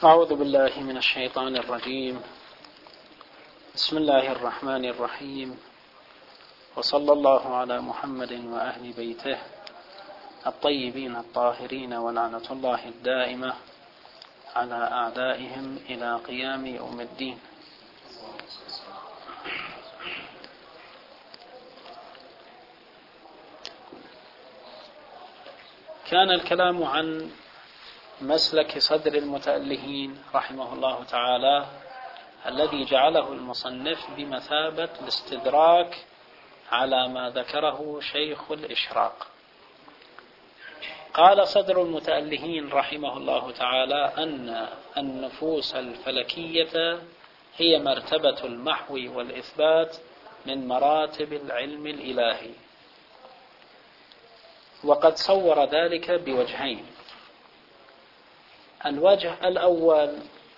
أعوذ بالله من الشيطان الرجيم. بسم الله الرحمن الرحيم، وصلى الله على محمد وأهل بيته الطيبين الطاهرين، ولعنة الله الدائمة على أعدائهم إلى قيام يوم الدين. كان الكلام عن مسلك صدر المتألهين رحمه الله تعالى الذي جعله المصنف بمثابة الاستدراك على ما ذكره شيخ الإشراق. قال صدر المتألهين رحمه الله تعالى أن النفوس الفلكية هي مرتبة المحو والإثبات من مراتب العلم الإلهي، وقد صور ذلك بوجهين. الوجه الأول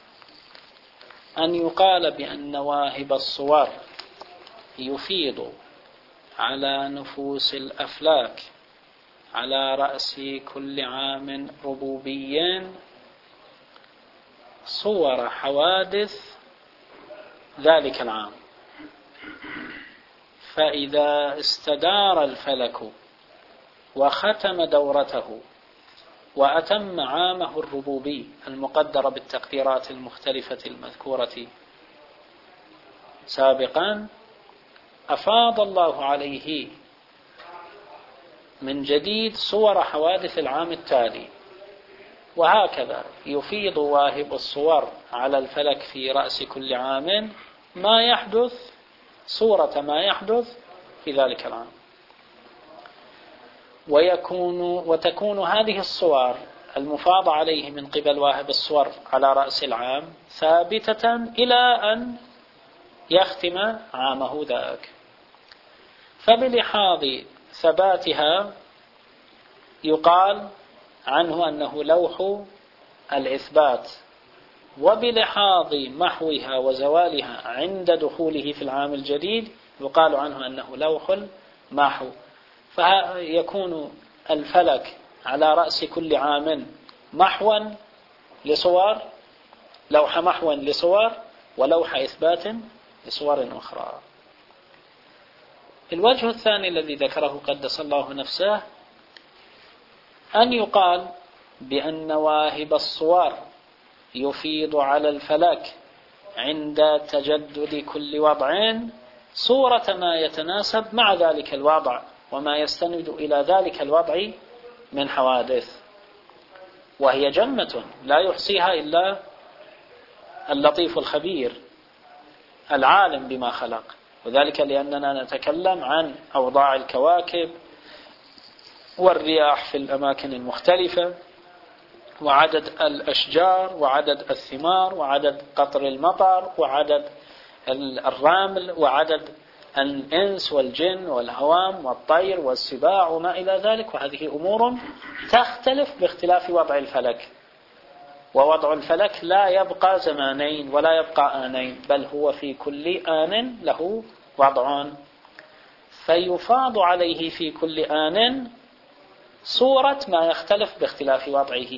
أن يقال بأن واهب الصور يفيض على نفوس الأفلاك على رأس كل عام ربوبي صور حوادث ذلك العام، فإذا استدار الفلك وختم دورته وأتم عامه الربوبي المقدر بالتقديرات المختلفة المذكورة سابقا، أفاض الله عليه من جديد صور حوادث العام التالي. وهكذا يفيض واهب الصور على الفلك في رأس كل عام ما يحدث، صورة ما يحدث في ذلك العام، وتكون هذه الصور المفاضة عليه من قبل واهب الصور على رأس العام ثابتة إلى أن يختم عامه ذاك. فبلحاظ ثباتها يقال عنه أنه لوح الإثبات، وبلحاظ محوها وزوالها عند دخوله في العام الجديد يقال عنه أنه لوح المحو. فيكون الفلك على رأس كل عام محوا لصور، لوح محوا لصور، ولوح إثبات لصور أخرى. الوجه الثاني الذي ذكره قدس الله نفسه أن يقال بأن واهب الصور يفيض على الفلك عند تجدد كل وضع صورة ما يتناسب مع ذلك الوضع وما يستند إلى ذلك الوضع من حوادث، وهي جمة لا يحصيها إلا اللطيف الخبير العالم بما خلق، وذلك لأننا نتكلم عن أوضاع الكواكب والرياح في الأماكن المختلفة، وعدد الأشجار، وعدد الثمار، وعدد قطر المطر، وعدد الرمل، وعدد الإنس والجن والهوام والطير والسباع وما إلى ذلك. وهذه أمور تختلف باختلاف وضع الفلك، ووضع الفلك لا يبقى زمانين ولا يبقى آنين، بل هو في كل آن له وضع، فيفاض عليه في كل آن صورة ما يختلف باختلاف وضعه.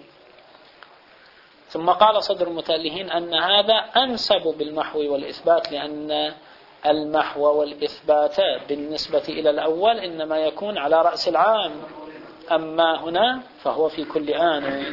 ثم قال صدر المتألهين أن هذا أنسب بالمحو والإثبات، لأن المحو والإثبات بالنسبة إلى الأول إنما يكون على رأس العام، أما هنا فهو في كل آن.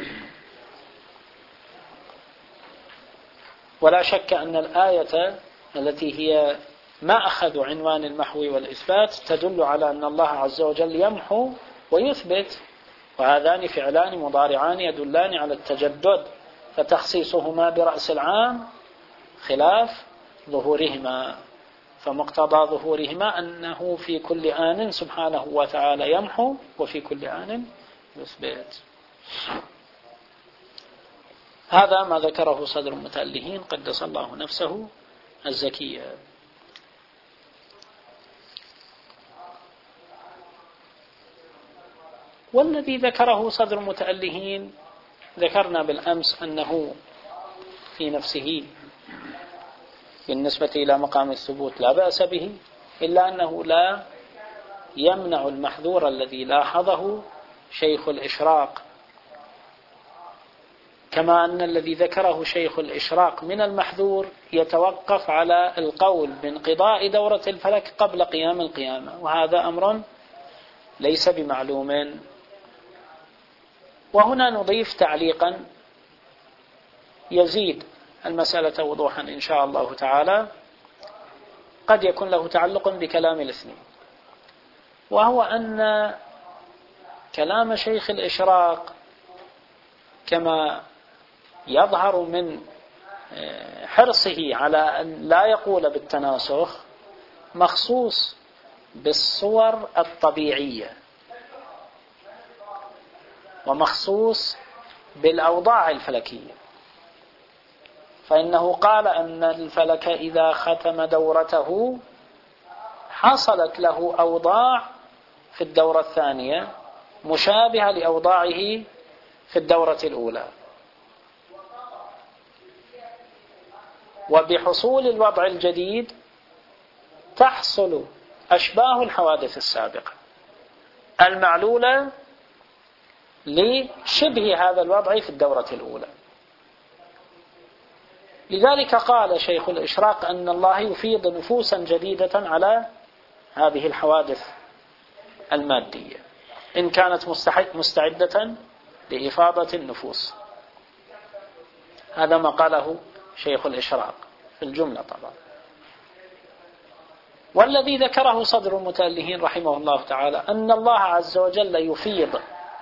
ولا شك أن الآية التي هي ما أخذ عنوان المحو والإثبات تدل على أن الله عز وجل يمحو ويثبت، وهذان فعلان مضارعان يدلان على التجدد، فتخصيصهما برأس العام خلاف ظهورهما، فمقتضى ظهورهما أنه في كل آن سبحانه وتعالى يمحو وفي كل آن يثبت. هذا ما ذكره صدر المتألهين قدس الله نفسه الزكية. والذي ذكره صدر المتألهين ذكرنا بالأمس أنه في نفسه بالنسبة إلى مقام الثبوت لا بأس به، إلا أنه لا يمنع المحذور الذي لاحظه شيخ الإشراق كما أن الذي ذكره شيخ الإشراق من المحذور يتوقف على القول بانقضاء دورة الفلك قبل قيام القيامة، وهذا أمر ليس بمعلوم. وهنا نضيف تعليقا يزيد المسألة وضوحا إن شاء الله تعالى، قد يكون له تعلق بكلام الاثنين، وهو أن كلام شيخ الإشراق كما يظهر من حرصه على أن لا يقول بالتناسخ مخصوص بالصور الطبيعية ومخصوص بالأوضاع الفلكية، فإنه قال أن الفلك إذا ختم دورته حصلت له أوضاع في الدورة الثانية مشابهة لأوضاعه في الدورة الأولى، وبحصول الوضع الجديد تحصل أشباه الحوادث السابقة المعلولة لشبه هذا الوضع في الدورة الأولى. لذلك قال شيخ الإشراق أن الله يفيض نفوسا جديدة على هذه الحوادث المادية إن كانت مستعدة لإفاضة النفوس. هذا ما قاله شيخ الإشراق في الجملة طبعا. والذي ذكره صدر المتألهين رحمه الله تعالى أن الله عز وجل يفيض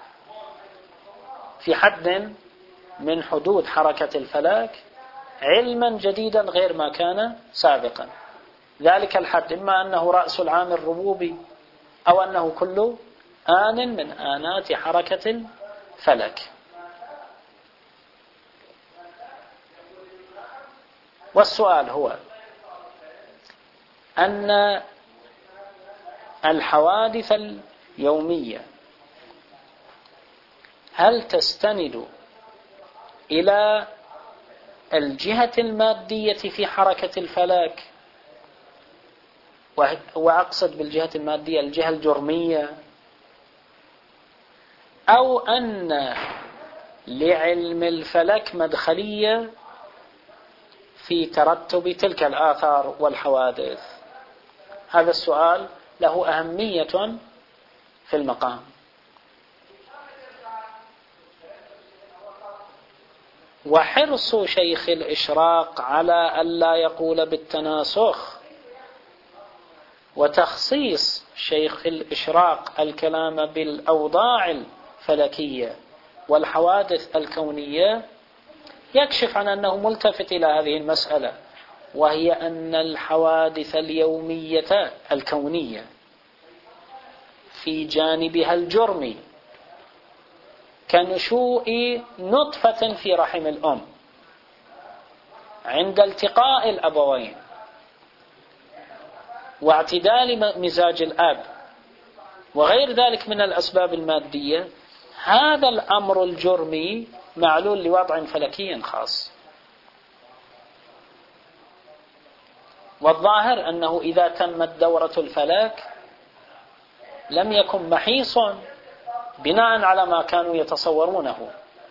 في حد من حدود حركة الفلك علما جديدا غير ما كان سابقا. ذلك الحد إما أنه رأس العام الربوبي أو أنه كل آن من آنات حركة الفلك. والسؤال هو أن الحوادث اليومية هل تستند إلى الجهة المادية في حركة الفلك، وأقصد بالجهة المادية الجهة الجرمية، أو أن لعلم الفلك مدخلية في ترتب تلك الآثار والحوادث؟ هذا السؤال له أهمية في المقام. وحرص شيخ الإشراق على ألا يقول بالتناسخ، وتخصيص شيخ الإشراق الكلام بالأوضاع الفلكية والحوادث الكونية يكشف عن أنه ملتفت إلى هذه المسألة، وهي أن الحوادث اليومية الكونية في جانبها الجرمي كنشوء نطفة في رحم الأم عند التقاء الأبوين واعتدال مزاج الأب وغير ذلك من الأسباب المادية، هذا الأمر الجرمي معلول لوضع فلكي خاص. والظاهر أنه إذا تمت دورة الفلك لم يكن محيص بناء على ما كانوا يتصورونه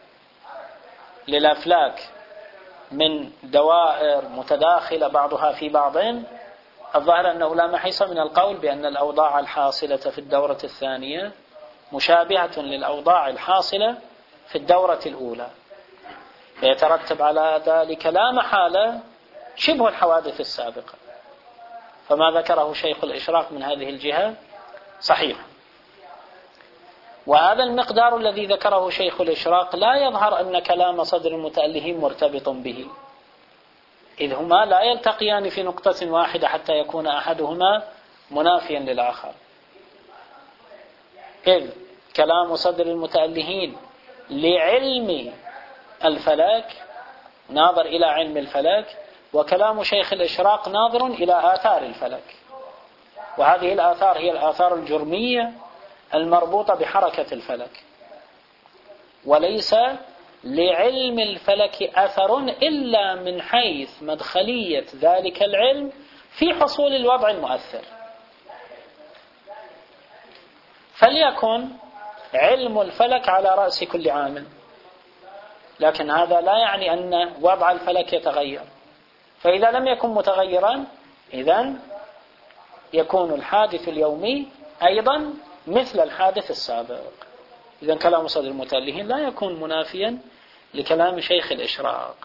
للأفلاك من دوائر متداخلة بعضها في بعض. الظاهر أنه لا محيص من القول بأن الأوضاع الحاصلة في الدورة الثانية مشابهة للأوضاع الحاصلة في الدورة الأولى، فيترتب على ذلك لا محالة شبه الحوادث السابقة. فما ذكره شيخ الإشراق من هذه الجهة صحيح. وهذا المقدار الذي ذكره شيخ الإشراق لا يظهر أن كلام صدر المتألهين مرتبط به، إذ هما لا يلتقيان في نقطة واحدة حتى يكون أحدهما منافيا للآخر. إذ كلام صدر المتألهين لعلم الفلك ناظر إلى علم الفلك، وكلام شيخ الإشراق ناظر إلى آثار الفلك، وهذه الآثار هي الآثار الجرمية المربوطة بحركة الفلك، وليس لعلم الفلك أثر إلا من حيث مدخلية ذلك العلم في حصول الوضع المؤثر. فليكن علم الفلك على رأس كل عامل، لكن هذا لا يعني أن وضع الفلك يتغير. فإذا لم يكن متغيرا إذن يكون الحادث اليومي أيضا مثل الحادث السابق. إذن كلام صدر المتألهين لا يكون منافيا لكلام شيخ الإشراق.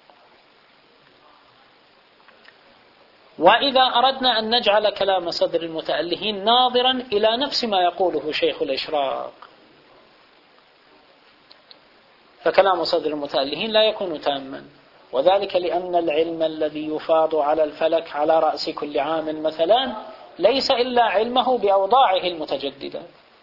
وإذا أردنا أن نجعل كلام صدر المتألهين ناظرا إلى نفس ما يقوله شيخ الإشراق، فكلام صدر المتألهين لا يكون تاما، وذلك لأن العلم الذي يفاض على الفلك على رأس كل عام مثلا ليس إلا علمه بأوضاعه المتجددة،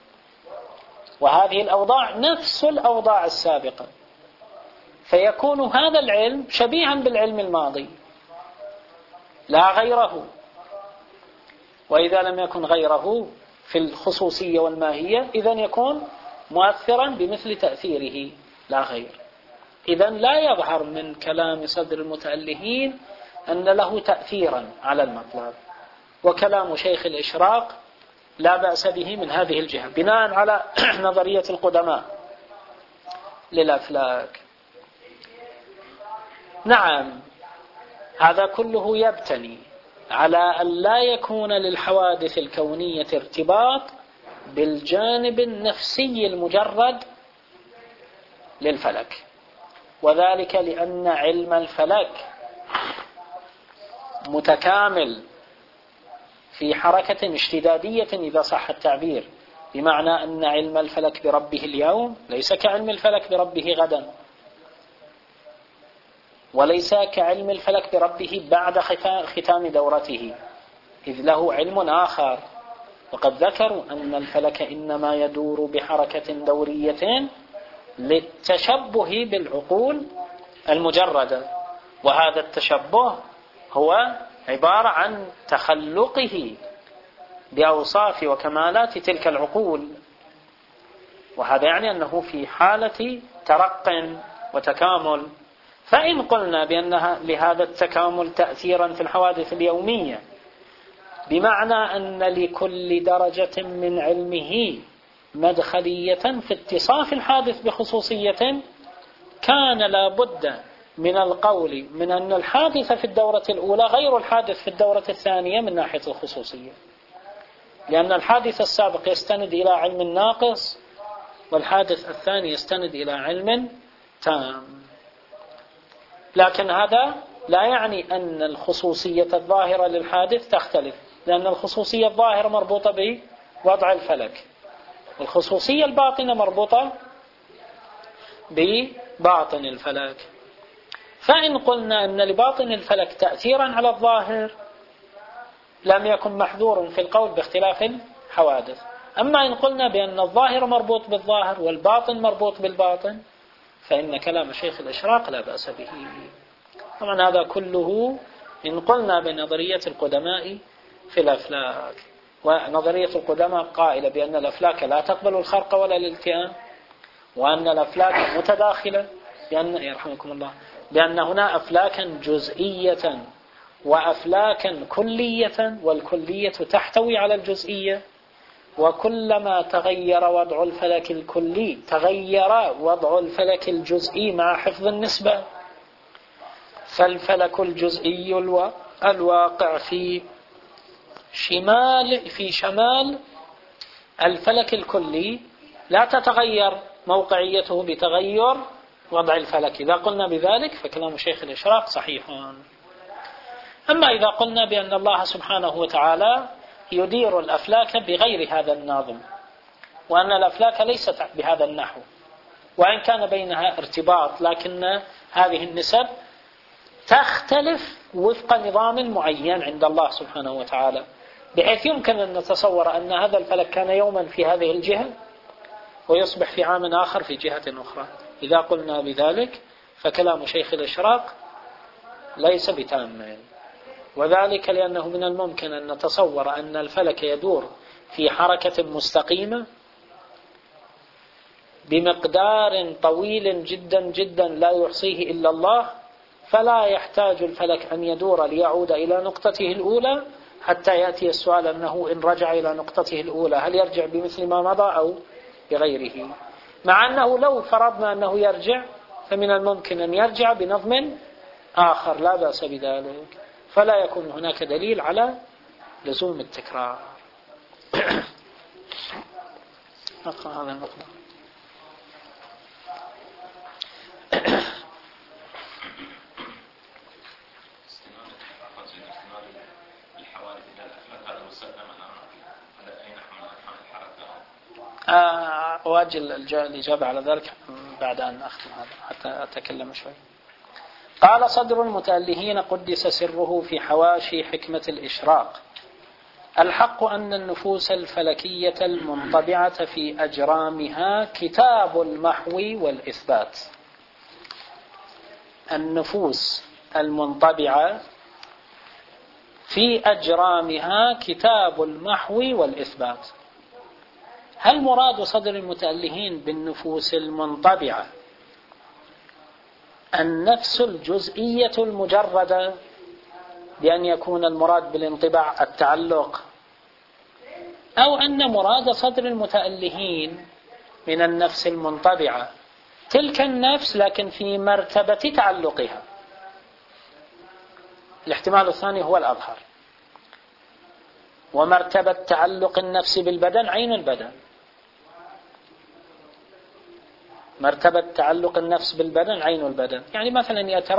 وهذه الأوضاع نفس الأوضاع السابقة، فيكون هذا العلم شبيها بالعلم الماضي لا غيره. وإذا لم يكن غيره في الخصوصية والماهية إذن يكون مؤثرا بمثل تأثيره لا غير. إذن لا يظهر من كلام صدر المتألهين أن له تأثيرا على المطلب. وكلام شيخ الإشراق لا بأس به من هذه الجهة بناء على نظرية القدماء للأفلاك. نعم، هذا كله يبتني على أن لا يكون للحوادث الكونية ارتباط بالجانب النفسي المجرد للفلك، وذلك لأن علم الفلك متكامل في حركة اشتدادية إذا صح التعبير، بمعنى أن علم الفلك بربه اليوم ليس كعلم الفلك بربه غدا، وليس كعلم الفلك بربه بعد ختام دورته، إذ له علم آخر. وقد ذكروا أن الفلك إنما يدور بحركة دورية للتشبه بالعقول المجردة، وهذا التشبه هو عبارة عن تخلقه بأوصاف وكمالات تلك العقول، وهذا يعني أنه في حالة ترق وتكامل. فإن قلنا بأنها لهذا التكامل تأثيرا في الحوادث اليومية، بمعنى أن لكل درجة من علمه مدخلية في اتصاف الحادث بخصوصية، كان لا بد من القول من أن الحادث في الدورة الأولى غير الحادث في الدورة الثانية من ناحية الخصوصية، لأن الحادث السابق يستند إلى علم ناقص، والحادث الثاني يستند إلى علم تام. لكن هذا لا يعني أن الخصوصية الظاهرة للحادث تختلف، لأن الخصوصية الظاهرة مربوطة بوضع الفلك، والخصوصية الباطنة مربوطة بباطن الفلك. فإن قلنا أن لباطن الفلك تأثيرا على الظاهر لم يكن محذور في القول باختلاف الحوادث. أما إن قلنا بأن الظاهر مربوط بالظاهر والباطن مربوط بالباطن، فإن كلام شيخ الإشراق لا بأس به. طبعا هذا كله إن قلنا بنظرية القدماء في الأفلاك، ونظرية القدماء قائلة بأن الأفلاك لا تقبل الخرق ولا الالتئام، وأن الأفلاك متداخلة، يرحمكم الله، بأن هنا أفلاكا جزئية وأفلاكا كلية، والكلية تحتوي على الجزئية، وكلما تغير وضع الفلك الكلي تغير وضع الفلك الجزئي مع حفظ النسبة. فالفلك الجزئي الواقع في شمال الفلك الكلي لا تتغير موقعيته بتغير وضع الفلك. إذا قلنا بذلك فكلام شيخ الإشراق صحيح. أما إذا قلنا بأن الله سبحانه وتعالى يدير الأفلاك بغير هذا النظم، وأن الأفلاك ليست بهذا النحو، وإن كان بينها ارتباط، لكن هذه النسب تختلف وفق نظام معين عند الله سبحانه وتعالى، بحيث يمكن أن نتصور أن هذا الفلك كان يوما في هذه الجهة ويصبح في عام آخر في جهة أخرى. إذا قلنا بذلك فكلام شيخ الإشراق ليس بتام، وذلك لأنه من الممكن أن نتصور أن الفلك يدور في حركة مستقيمة بمقدار طويل جدا جدا لا يحصيه إلا الله، فلا يحتاج الفلك أن يدور ليعود إلى نقطته الأولى حتى يأتي السؤال أنه إن رجع إلى نقطته الأولى هل يرجع بمثل ما مضى أو بغيره، مع أنه لو فرضنا أنه يرجع فمن الممكن أن يرجع بنظم آخر لا بأس بذلك، فلا يكون هناك دليل على لزوم التكرار. نقرأ هذا المقطع. أؤجل الإجابة على ذلك بعد أن أختم هذا حتى أتكلم شوي. قال صدر المتألهين قدس سره في حواشي حكمة الإشراق: الحق أن النفوس الفلكية المنطبعة في أجرامها كتاب المحو والإثبات. النفوس المنطبعة في أجرامها كتاب المحو والإثبات. هل مراد صدر المتألهين بالنفوس المنطبعة النفس الجزئية المجردة، بأن يكون المراد بالانطباع التعلق، أو أن مراد صدر المتألهين من النفس المنطبعة تلك النفس لكن في مرتبة تعلقها؟ الاحتمال الثاني هو الأظهر، ومرتبة تعلق النفس بالبدن عين البدن. مرتبة تعلق النفس بالبدن عين البدن، يعني مثلا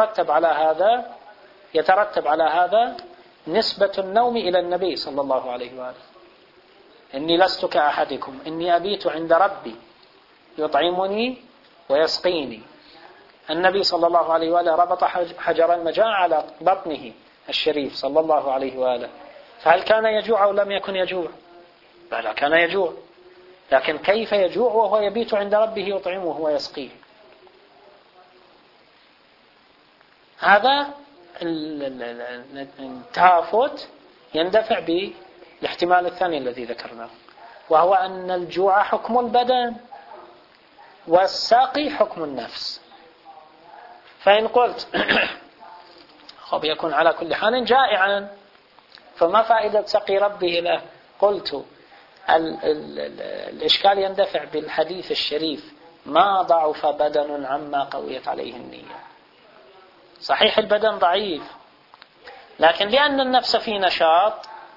يترتب على هذا نسبة النوم إلى النبي صلى الله عليه وآله: إني لست كأحدكم إني أبيت عند ربي يطعمني ويسقيني. النبي صلى الله عليه وآله ربط حجر المجاعة على بطنه الشريف صلى الله عليه وآله، فهل كان يجوع أو لم يكن يجوع؟ بلى كان يجوع، لكن كيف يجوع وهو يبيت عند ربه يطعمه ويسقيه؟ هذا التهافت يندفع بالاحتمال الثاني الذي ذكرناه، وهو أن الجوع حكم البدن والساقي حكم النفس. فإن قلت خب يكون على كل حال جائعا، فما فائدة سقي ربه له؟ قلت الإشكال يندفع بالحديث الشريف: ما ضعف بدن عما قويت عليه النية. صحيح البدن ضعيف، لكن لأن النفس في نشاط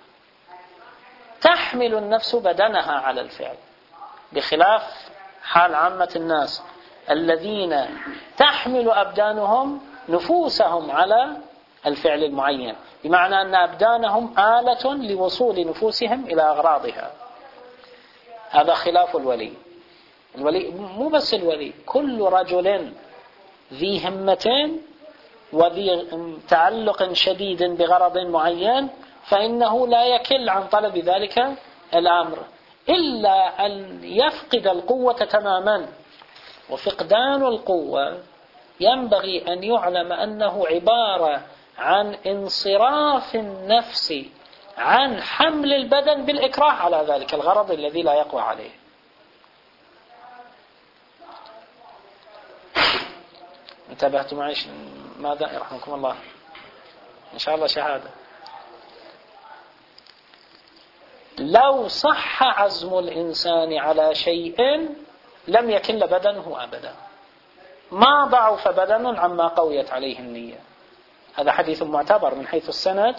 تحمل النفس بدنها على الفعل، بخلاف حال عامة الناس الذين تحمل أبدانهم نفوسهم على الفعل المعين، بمعنى أن أبدانهم آلة لوصول نفوسهم إلى أغراضها. هذا خلاف الولي. الولي مو بس الولي، كل رجل ذي همة وذي تعلق شديد بغرض معين فإنه لا يكل عن طلب ذلك الأمر إلا أن يفقد القوة تماما. وفقدان القوة ينبغي أن يعلم أنه عبارة عن انصراف النفس عن حمل البدن بالإكراه على ذلك الغرض الذي لا يقوى عليه. انتبهتم معي ماذا؟ يرحمكم الله. إن شاء الله شهادة. لو صح عزم الإنسان على شيء لم يكل بدنه أبدا. ما ضعف بدن عما قويت عليه النية. هذا حديث معتبر من حيث السند،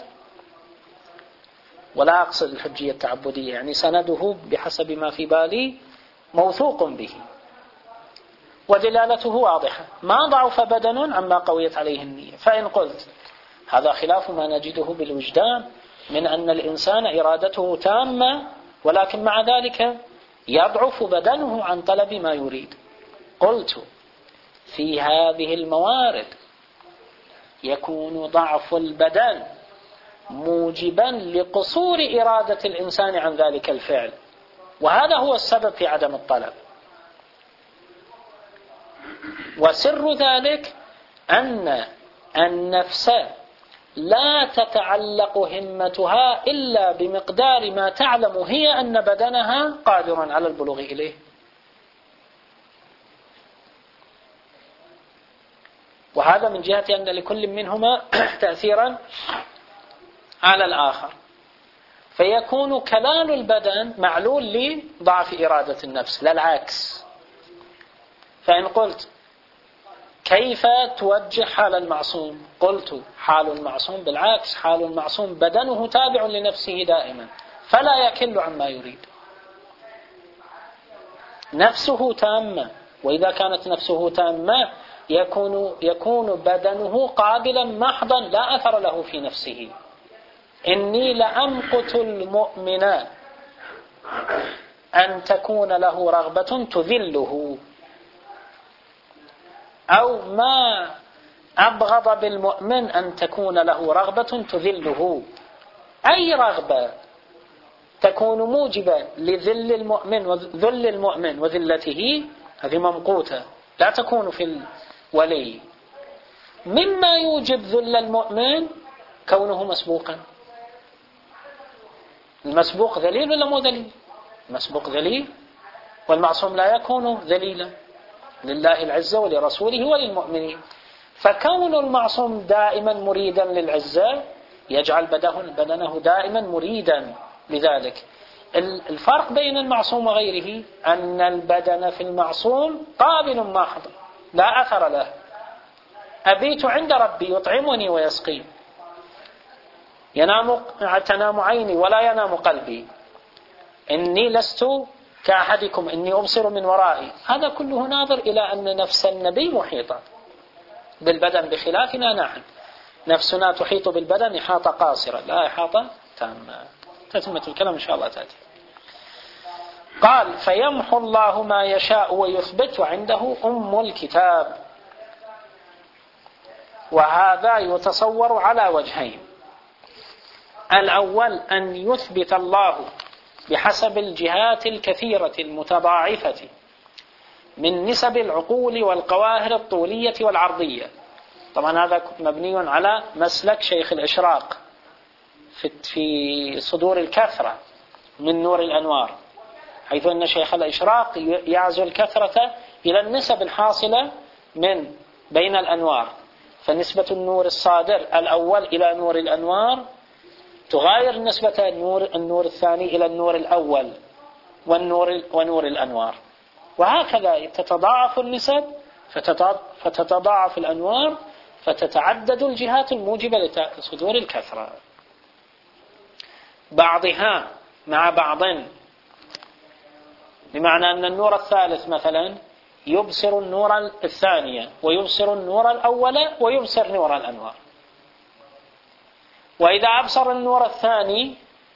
ولا أقصد الحجية التعبدية، يعني سنده بحسب ما في بالي موثوق به ودلالته واضحة. ما ضعف بدن عما قويت عليه النية. فإن قلت هذا خلاف ما نجده بالوجدان من أن الإنسان إرادته تامة ولكن مع ذلك يضعف بدنه عن طلب ما يريد، قلت في هذه الموارد يكون ضعف البدن موجبا لقصور إرادة الإنسان عن ذلك الفعل، وهذا هو السبب في عدم الطلب. وسر ذلك أن النفس لا تتعلق همتها إلا بمقدار ما تعلم هي أن بدنها قادر على البلوغ إليه. وهذا من جهة أن لكل منهما تأثيرا على الآخر، فيكون كلال البدن معلول لضعف إرادة النفس لا العكس. فإن قلت كيف توجه حال المعصوم؟ قلت حال المعصوم بالعكس، حال المعصوم بدنه تابع لنفسه دائما فلا يكل عما يريد، نفسه تامة، وإذا كانت نفسه تامة يكون بدنه قابلا محضا لا أثر له في نفسه. إني لأمقت المؤمن أن تكون له رغبة تذله، أو ما أبغض بالمؤمن أن تكون له رغبة تذله، أي رغبة تكون موجبة لذل المؤمن وذل المؤمن وذلته هذه ممقوتة لا تكون في الولي. مما يوجب ذل المؤمن كونه مسبوقا. المسبوق ذليل ولا مو ذليل؟ المسبوق ذليل، والمعصوم لا يكون ذليلا لله العزة ولرسوله وللمؤمنين. فكون المعصوم دائما مريدا للعزة يجعل بدنه دائما مريدا لذلك. الفرق بين المعصوم وغيره أن البدن في المعصوم قابل محض لا أثر له. أبيت عند ربي يطعمني ويسقين، تنام عيني ولا ينام قلبي، إني لست كأحدكم إني أبصر من ورائي. هذا كله ناظر إلى أن نفس النبي محيطة بالبدن بخلافنا نحن، نفسنا تحيط بالبدن إحاطة قاصرة لا إحاطة تامة. تتمة الكلام إن شاء الله تأتي. قال فيمحو الله ما يشاء ويثبت وعنده أم الكتاب. وهذا يتصور على وجهين: الأول أن يثبت الله بحسب الجهات الكثيرة المتضاعفة من نسب العقول والقواهر الطولية والعرضية. طبعا هذا مبني على مسلك شيخ الإشراق في صدور الكثرة من نور الأنوار، حيث أن شيخ الإشراق يعزو الكثرة إلى النسب الحاصلة من بين الأنوار. فنسبة النور الصادر الأول إلى نور الأنوار تغاير نسبة النور الثاني إلى النور الأول ونور الأنوار، وهكذا تتضاعف النسب فتتضاعف الأنوار فتتعدد الجهات الموجبة لصدور الكثرة بعضها مع بعض. بمعنى أن النور الثالث مثلا يبصر النور الثانية ويبصر النور الأول ويبصر نور الأنوار، وإذا أبصر النور الثاني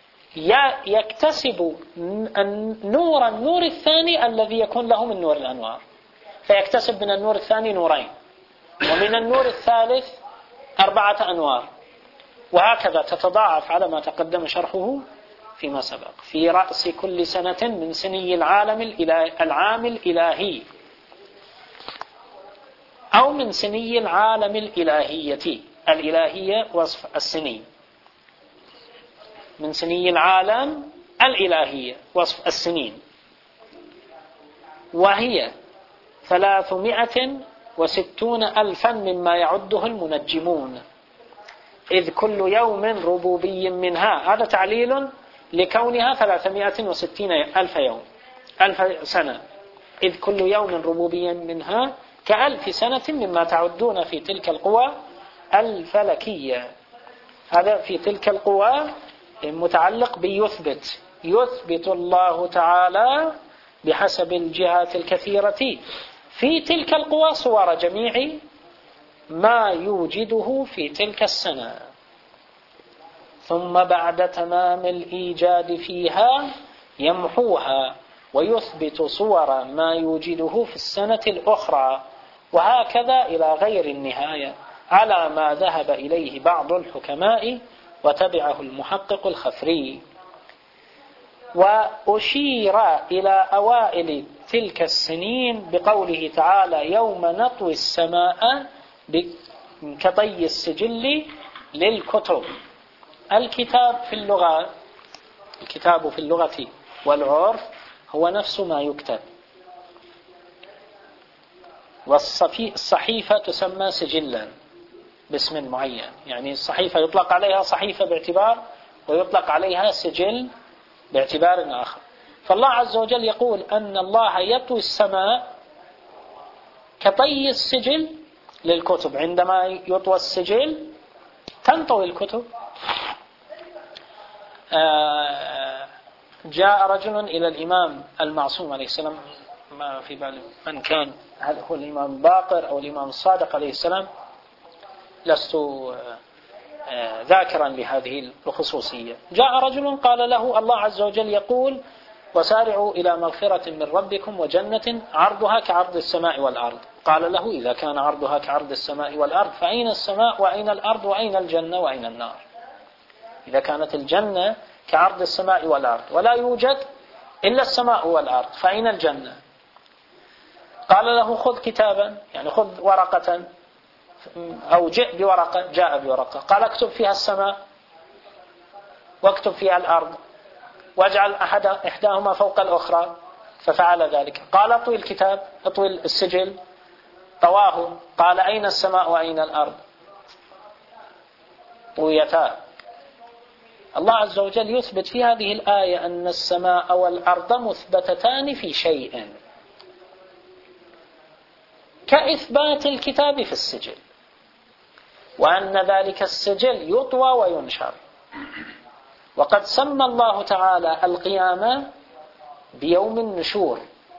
يكتسب النور الثاني الذي يكون له من نور الأنوار، فيكتسب من النور الثاني نورين، ومن النور الثالث 4 أنوار، وهكذا تتضاعف على ما تقدم شرحه فيما سبق. في رأس كل سنة من سني العام الإلهي أو من سني العالم الإلهية وصف السنين، من سني العالم الإلهية وصف السنين، وهي 360,000 مما يعده المنجمون، إذ كل يوم ربوبي منها. هذا تعليل لكونها 360,000 يوم، 1000 سنة، إذ كل يوم ربوبي منها ك1000 سنة مما تعدون في تلك القوى الفلكية. هذا في تلك القوى متعلق بيثبت، يثبت الله تعالى بحسب الجهات الكثيرة في تلك القوى صور جميع ما يوجده في تلك السنة، ثم بعد تمام الإيجاد فيها يمحوها ويثبت صور ما يوجده في السنة الأخرى، وهكذا إلى غير النهاية، على ما ذهب إليه بعض الحكماء وتبعه المحقق الخفري. وأشير إلى أوائل تلك السنين بقوله تعالى: يوم نطوي السماء كطي السجل للكتب. الكتاب في اللغة والعرف هو نفس ما يكتب، والصحيفة تسمى سجلا باسم معين، يعني الصحيفة يطلق عليها صحيفة باعتبار، ويطلق عليها سجل باعتبار آخر. فالله عز وجل يقول أن الله يطوي السماء كطي السجل للكتب. عندما يطوى السجل تنطوي الكتب. جاء رجل إلى الإمام المعصوم عليه السلام، ما في بالي من كان، هل هو الإمام باقر أو الإمام الصادق عليه السلام، لست ذاكرا لهذه الخصوصية. جاء رجل قال له الله عز وجل يقول وسارعوا إلى مغفرة من ربكم وجنة عرضها كعرض السماء والأرض. قال له إذا كان عرضها كعرض السماء والأرض فأين السماء وأين الأرض وأين الجنة وأين النار؟ إذا كانت الجنة كعرض السماء والأرض ولا يوجد إلا السماء والأرض فأين الجنة؟ قال له خذ كتابا، يعني خذ ورقة أو جئ بورقة. جاء بورقة. قال اكتب فيها السماء واكتب فيها الأرض واجعل إحداهما فوق الأخرى، ففعل ذلك. قال اطوي الكتاب، اطوي السجل، طواه. قال أين السماء وأين الأرض؟ طويتا. الله عز وجل يثبت في هذه الآية أن السماء والأرض مثبتتان في شيء كإثبات الكتاب في السجل، وأن ذلك السجل يطوى وينشر. وقد سمى الله تعالى القيامة بيوم النشور،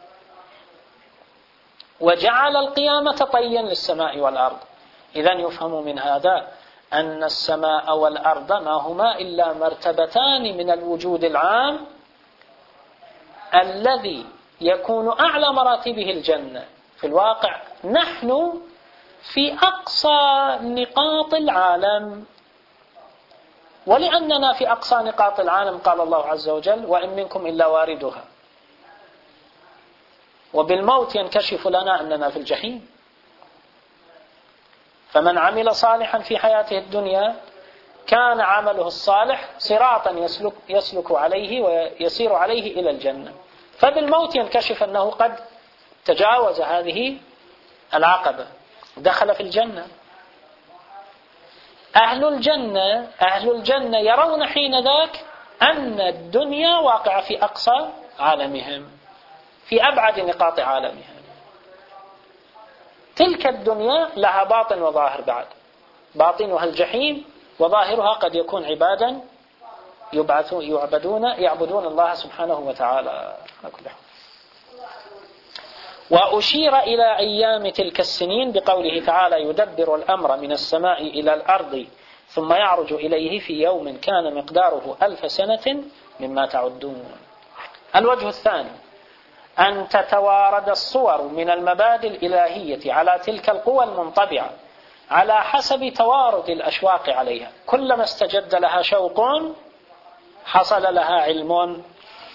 وجعل القيامة طيا للسماء والأرض. إذن يفهم من هذا أن السماء والأرض ما هما إلا مرتبتان من الوجود العام الذي يكون أعلى مراتبه الجنة. في الواقع نحن في أقصى نقاط العالم، ولأننا في أقصى نقاط العالم قال الله عز وجل وإن منكم إلا واردها، وبالموت ينكشف لنا أننا في الجحيم. فمن عمل صالحا في حياته الدنيا كان عمله الصالح صراطا يسلك عليه ويسير عليه إلى الجنة، فبالموت ينكشف أنه قد تجاوز هذه العقبة، دخل في الجنة. أهل الجنة يرون حين ذاك أن الدنيا واقعة في أقصى عالمهم، في أبعد نقاط عالمهم. تلك الدنيا لها باطن وظاهر بعد، باطنها الجحيم وظاهرها قد يكون عبادا يعبدون الله سبحانه وتعالى. وأشير إلى أيام تلك السنين بقوله تعالى يدبر الأمر من السماء إلى الأرض ثم يعرج إليه في يوم كان مقداره 1000 سنة مما تعدون. الوجه الثاني أن تتوارد الصور من المبادئ الإلهية على تلك القوى المنطبعة على حسب توارد الأشواق عليها. كلما استجد لها شوق حصل لها علم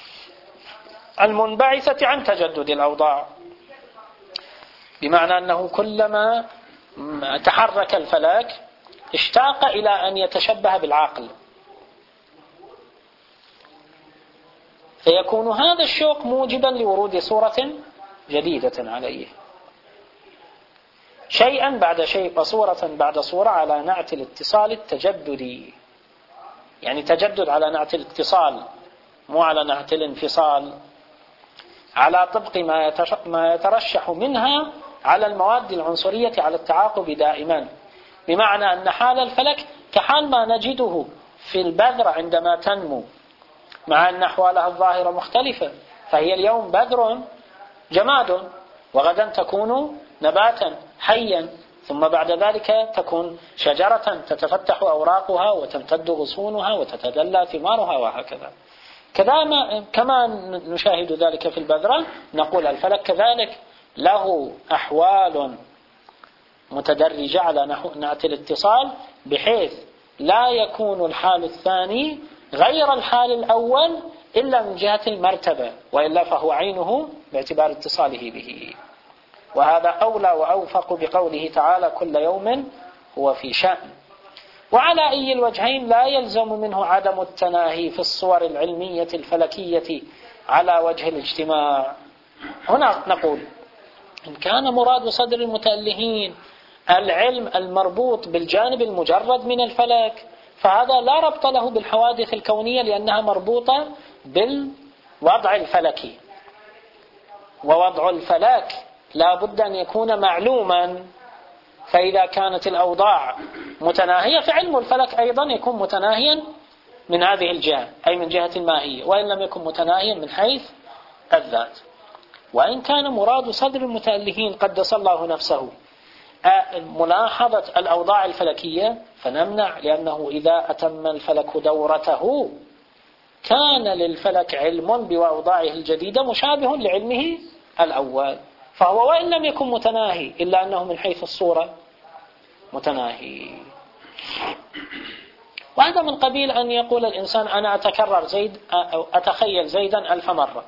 المنبعثة عن تجدد الأوضاع، بمعنى أنه كلما تحرك الفلك اشتاق إلى أن يتشبه بالعقل، فيكون هذا الشوق موجبا لورود صورة جديدة عليه، شيئا بعد شيء وصورة بعد صورة على نعت الاتصال التجددي. يعني تجدد على نعت الاتصال مو على نعت الانفصال، على طبق ما يترشح منها على المواد العنصرية على التعاقب دائما، بمعنى أن حال الفلك كحال ما نجده في البذرة عندما تنمو، مع أن أحوالها الظاهرة مختلفة. فهي اليوم بذر جماد، وغدا تكون نباتا حيا، ثم بعد ذلك تكون شجرة تتفتح أوراقها وتمتد غصونها وتتدلى ثمارها وهكذا. كما نشاهد ذلك في البذرة نقول الفلك كذلك له أحوال متدرجة على نعت الاتصال، بحيث لا يكون الحال الثاني غير الحال الأول إلا من جهة المرتبة، وإلا فهو عينه باعتبار اتصاله به. وهذا أولى وأوفق بقوله تعالى كل يوم هو في شأن. وعلى أي الوجهين لا يلزم منه عدم التناهي في الصور العلمية الفلكية على وجه الاجتماع. هنا نقول إن كان مراد صدر المتألهين العلم المربوط بالجانب المجرد من الفلك، فهذا لا ربط له بالحوادث الكونية، لأنها مربوطة بالوضع الفلكي، ووضع الفلك لا بد أن يكون معلوما، فإذا كانت الأوضاع متناهية فعلم الفلك أيضا يكون متناهيا من هذه الجهة، أي من جهة الماهية، وإن لم يكن متناهيا من حيث الذات. وإن كان مراد صدر المتألهين قدس الله نفسه ملاحظة الأوضاع الفلكية فنمنع، لأنه إذا أتم الفلك دورته كان للفلك علم بأوضاعه الجديدة مشابه لعلمه الأول، فهو وإن لم يكن متناهي إلا أنه من حيث الصورة متناهي. وهذا من قبيل أن يقول الإنسان أنا أتخيل زيدا 1000 مرة،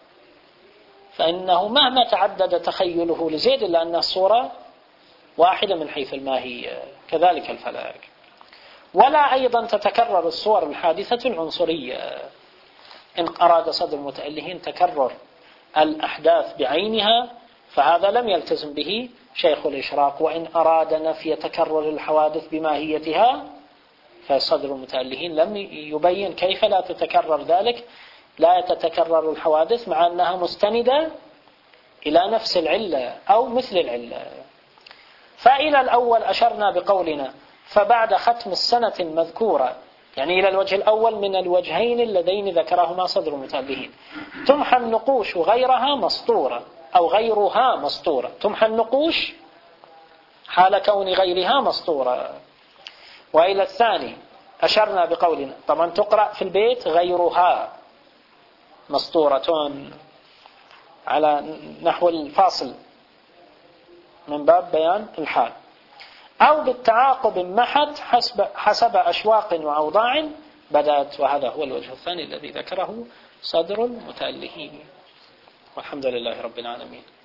فإنه مهما تعدد تخيله لزيد إلا أن الصورة واحدة من حيث الماهية، كذلك الفلك. ولا أيضا تتكرر الصور الحادثة العنصرية. إن أراد صدر المتألهين تكرر الأحداث بعينها فهذا لم يلتزم به شيخ الإشراق، وإن أراد نفي تكرر الحوادث بماهيتها فصدر المتألهين لم يبين كيف لا تتكرر ذلك، لا تتكرر الحوادث مع أنها مستندة إلى نفس العلة أو مثل العلة. فإلى الأول أشرنا بقولنا فبعد ختم السنة المذكورة، يعني إلى الوجه الأول من الوجهين اللذين ذكرهما صدر المتألهين، تمحى النقوش غيرها مسطورة أو غيرها مسطورة. تمحى النقوش حال كون غيرها مسطورة. وإلى الثاني أشرنا بقولنا طبعا تقرأ في البيت غيرها مسطورة على نحو الفاصل من باب بيان الحال، أو بالتعاقب محت حسب أشواق وأوضاع بدأت. وهذا هو الوجه الثاني الذي ذكره صدر المتألهين. والحمد لله رب العالمين.